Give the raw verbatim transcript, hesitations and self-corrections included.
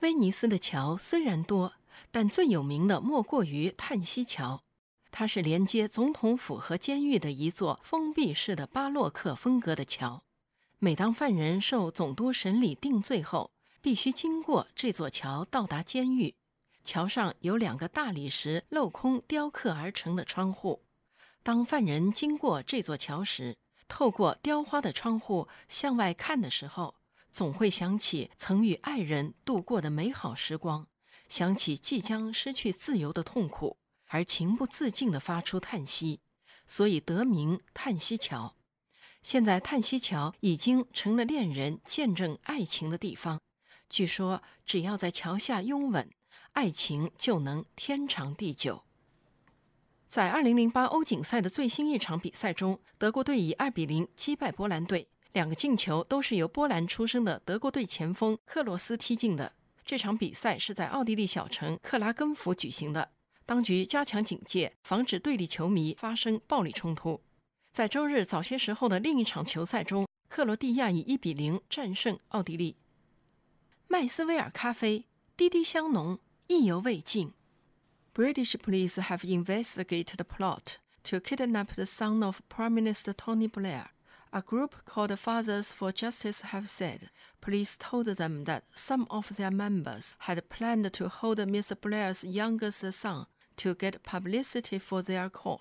威尼斯的桥虽然多，但最有名的莫过于叹息桥。它是连接总统府和监狱的一座封闭式的巴洛克风格的桥。每当犯人受总督审理定罪后，必须经过这座桥到达监狱。桥上有两个大理石镂空雕刻而成的窗户。当犯人经过这座桥时，透过雕花的窗户向外看的时候，总会想起曾与爱人度过的美好时光，想起即将失去自由的痛苦，而情不自禁地发出叹息，所以得名叹息桥。现在叹息桥已经成了恋人见证爱情的地方，据说只要在桥下拥吻，爱情就能天长地久。在二零零八欧锦赛的最新一场比赛中，德国队以二比零击败波兰队，两个进球都是由波兰出生的德国队前锋克洛斯踢进的。这场比赛是在奥地利小城克拉根福举行的，当局加强警戒，防止队里球迷发生暴力冲突。在周日早些时候的另一场球赛中，克罗地亚以一比零战胜奥地利。麦斯威尔咖啡，滴滴香浓，意犹未尽。British police have investigated a plot to kidnap the son of Prime Minister Tony Blair. A group called Fathers for Justice have said police told them that some of their members had planned to hold Mister Blair's youngest son to get publicity for their cause.